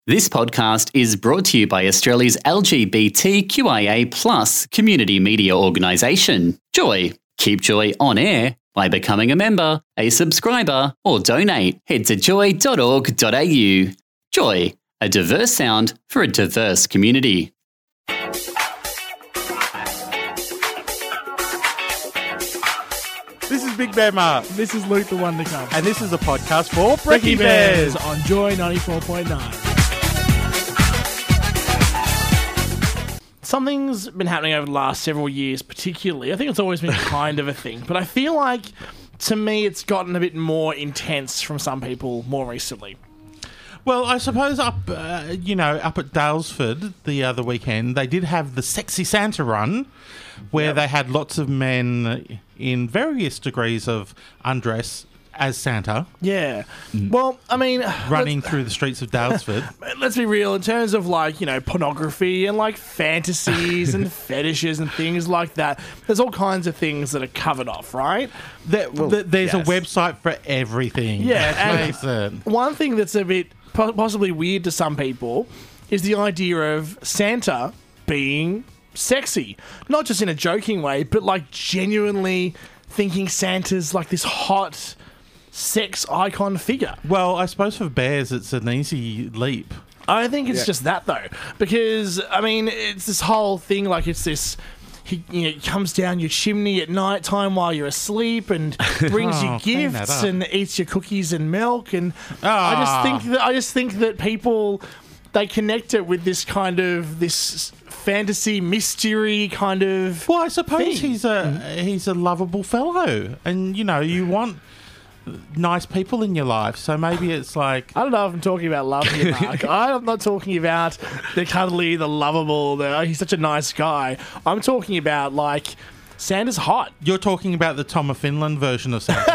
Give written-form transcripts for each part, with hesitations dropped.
This podcast is brought to you by Australia's LGBTQIA+ community media organisation, Joy. Keep Joy on air by becoming a member, a subscriber, or donate. Head to joy.org.au. Joy, a diverse sound for a diverse community. This is Big Bear Mark, This is Luke the One to Come. and this is a podcast for Brekkie Brekkie Bears. on Joy 94.9. Something's been happening over the last several years, particularly. I think it's always been kind of a thing, but I feel like, to me, it's gotten a bit more intense from some people more recently. Well, I suppose up at Dalesford the other weekend, they did have the Sexy Santa run, where they had lots of men in various degrees of undress as Santa Yeah. Well, I mean... running through the streets of Dalesford. Let's be real, in terms of, pornography and, fantasies and fetishes and things like that, there's all kinds of things that are covered off, right? There's yes. a website for everything. Yeah, Let's face it. One thing that's a bit possibly weird to some people is the idea of Santa being sexy. Not just in a joking way, but, genuinely thinking Santa's, this hot sex icon figure. Well, I suppose for bears, it's an easy leap. I think it's just that, though. Because, it's this whole thing, it's this... He comes down your chimney at night time while you're asleep and brings you clean that gifts up. and eats your cookies and milk. And I just think that people, they connect it with this kind of this fantasy mystery kind of. Well, I suppose thing. he's a lovable fellow, and you want nice people in your life. So maybe it's like, I don't know if I'm talking about love here, Mark. I'm not talking about the cuddly, the lovable, he's such a nice guy. I'm talking about, Santa's hot. you're talking about the Tom of Finland version of Santa.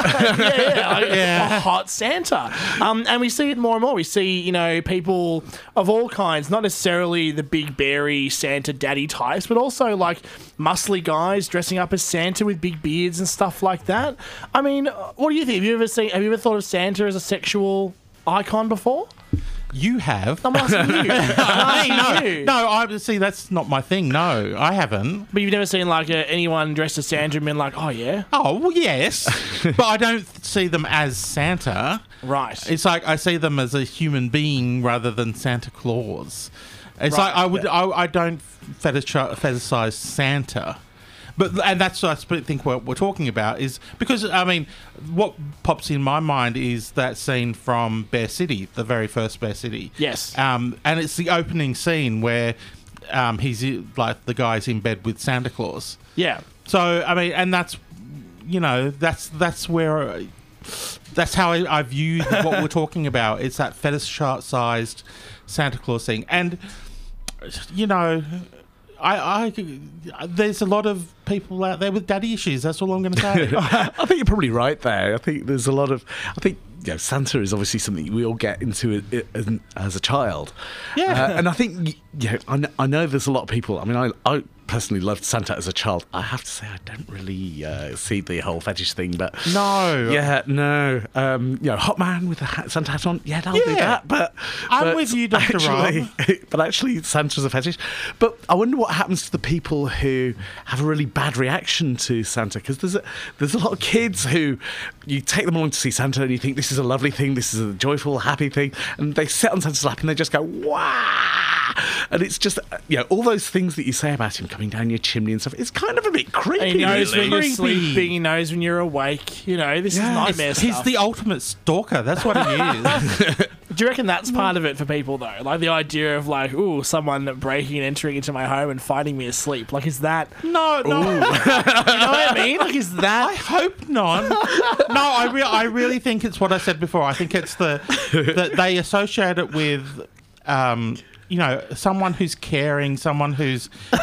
A hot Santa. And we see it more and more. We see, people of all kinds, not necessarily the big berry Santa daddy types, but also muscly guys dressing up as Santa with big beards and stuff like that. I mean, what do you think? Have you ever thought of Santa as a sexual icon before? You have? I'm asking you. I'm asking you. No, I see. That's not my thing. No, I haven't. But you've never seen anyone dressed as Santa and been like, oh yeah, Oh, well, yes, but I don't see them as Santa. right? It's I see them as a human being rather than Santa Claus. It's Right. I don't fetishize Santa. And that's what I think what we're talking about is because, what pops in my mind is that scene from Bear City, the very first Bear City. Yes. And it's the opening scene where he's the guy's in bed with Santa Claus. Yeah. So, and that's, that's where... That's how I view what we're talking about. It's that fetishized Santa Claus thing. And, I there's a lot of people out there with daddy issues. That's all I'm going to say. I think you're probably right there. I think there's a lot of... I think Santa is obviously something we all get into as a child. Yeah. And I think, I know there's a lot of people... I personally loved Santa as a child. I have to say I don't really see the whole fetish thing, but... No. Yeah, no. Hot man with a Santa hat on, I'll do that. But I'm with you, Dr. Rob. But actually, Santa's a fetish. But I wonder what happens to the people who have a really bad reaction to Santa, because there's a lot of kids who you take them along to see Santa and you think this is a lovely thing, this is a joyful, happy thing, and they sit on Santa's lap and they just go, wow! And it's just, all those things that you say about him coming down your chimney and stuff, it's kind of a bit creepy. He knows really. when you're Creepy. sleeping, he knows when you're awake. This is nightmare He's stuff. the ultimate stalker. That's what he is. Do you reckon that's part of it for people, though? The idea of, someone breaking and entering into my home and finding me asleep. Is that... No. You know what I mean? Is I that... hope not. No, I really think it's what I said before. I think it's that they associate it with, someone who's caring, someone who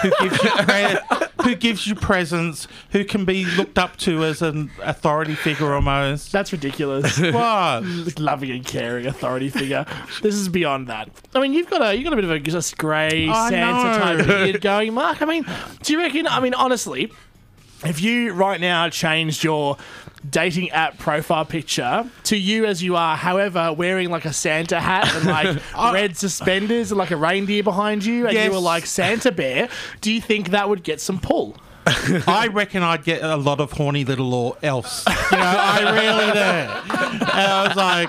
gives you presents, who can be looked up to as an authority figure almost. That's ridiculous. What? Loving and caring authority figure. This is beyond that. You've got a bit of a just grey I Santa know. type beard going, Mark. Do you reckon? Honestly, if you right now changed your dating app profile picture to you as you are, however, wearing like a Santa hat and like red suspenders and like a reindeer behind you, and you were like Santa Bear, do you think that would get some pull? I reckon I'd get a lot of horny little elves. I really do. And I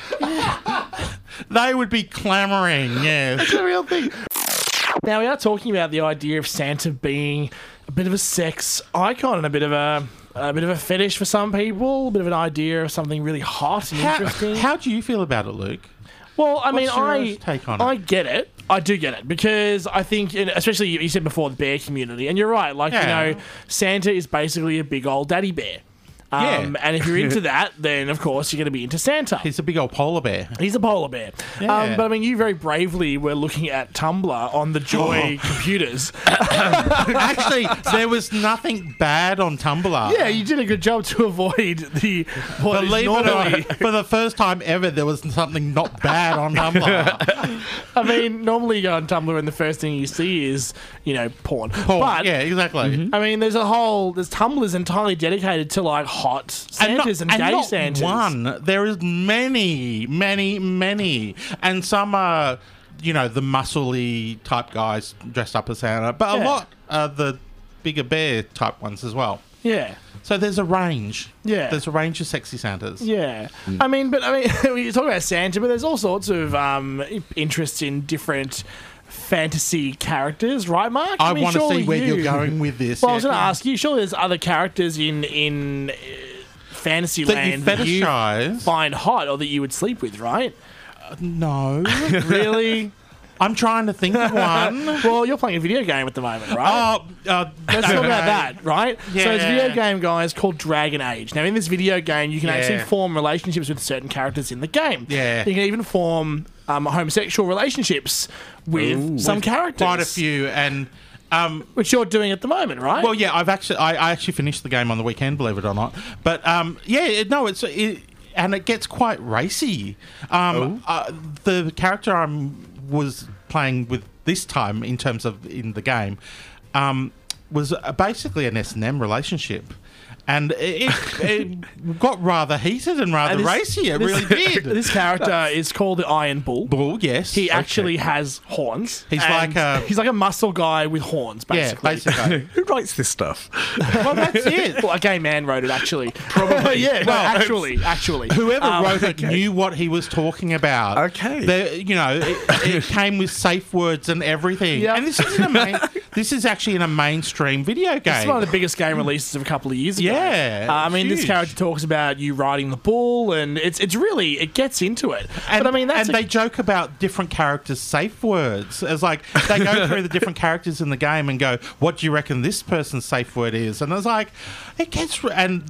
was like, they would be clamouring, yes. It's a real thing. Now, we are talking about the idea of Santa being a bit of a sex icon and a bit of a fetish for some people, a bit of an idea of something really hot and interesting. How do you feel about it, Luke? Well, I mean, What's your take on it? I get it. I do get it because I think, especially you said before, the bear community, and you're right. Like, Santa is basically a big old daddy bear. And if you're into that, then of course you're going to be into Santa. He's a big old polar bear. He's a polar bear. Yeah. But I mean, you very bravely were looking at Tumblr on the Joy computers. Actually, there was nothing bad on Tumblr. Yeah, you did a good job to avoid the what is Believe it or normally. not, for the first time ever, there was something not bad on Tumblr. I mean, normally you go on Tumblr and the first thing you see is, porn. But, yeah, exactly. I mean, there's Tumblr's entirely dedicated to like hot Santas and gay not Santas. One. There is many, many, many. And some are, the muscly type guys dressed up as Santa. But a lot are the bigger bear type ones as well. Yeah. So there's a range. Yeah. There's a range of sexy Santas. Yeah. I mean, we talk about Santa, but there's all sorts of interests in different fantasy characters, right, Mark? I want to see where you're going with this. Well, I was going to ask you, surely there's other characters in fantasy land that you fetishize, find hot or that you would sleep with, right? No. Really? I'm trying to think of one. Well, you're playing a video game at the moment, right? Let's talk about that, right? Yeah. So there's a video game, guys, called Dragon Age. Now, in this video game, you can actually form relationships with certain characters in the game. Yeah. You can even form homosexual relationships with some characters. Quite a few, and... which you're doing at the moment, right? Well, yeah, I actually finished the game on the weekend, believe it or not. But, and it gets quite racy. The character I was playing with this time, in terms of in the game, was basically an S&M relationship. And it got rather heated and rather racy. It really did. This character is called the Iron Bull. Bull, yes. He actually has horns. He's like a muscle guy with horns, basically. Yeah, basically. Who writes this stuff? Well, that's it. Well, a gay man wrote it, actually. Probably. Actually. Whoever wrote it knew what he was talking about. Okay. It came with safe words and everything. Yep. And this is actually in a mainstream video game. It's one of the biggest game releases of a couple of years ago. Yeah. I mean, huge. this character talks about you riding the bull, and it gets into it. And, but I mean, they joke about different characters' safe words. It's like they go through the different characters in the game and go, "What do you reckon this person's safe word is?" And it's like, it gets.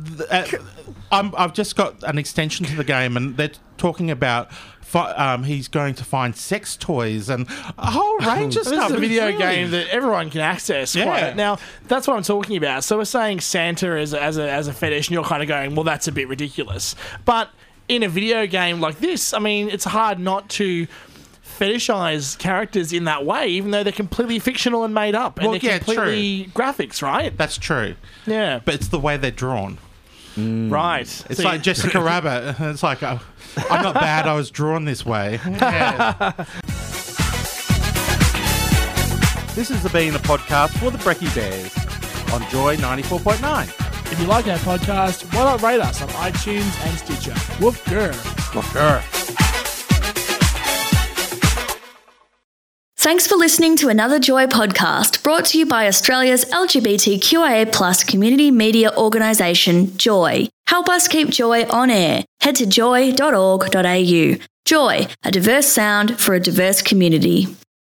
I've just got an extension to the game, and they're talking about. He's going to find sex toys and a whole range of stuff. This is a video game that everyone can access. Yeah. Now, that's what I'm talking about. So we're saying Santa as a fetish, and you're kind of going, well, that's a bit ridiculous. But in a video game like this, I mean, it's hard not to fetishize characters in that way, even though they're completely fictional and made up. And they're completely graphics, right? That's true. Yeah. But it's the way they're drawn. Right. It's like Jessica Rabbit. It's like, I'm not bad, I was drawn this way. Yeah. This has been a podcast for the Brekkie Bears on Joy 94.9. If you like our podcast, why not rate us on iTunes and Stitcher? Woof grr. Woof grr. Thanks for listening to another Joy podcast brought to you by Australia's LGBTQIA+ community media organisation, Joy. Help us keep Joy on air. Head to joy.org.au. Joy, a diverse sound for a diverse community.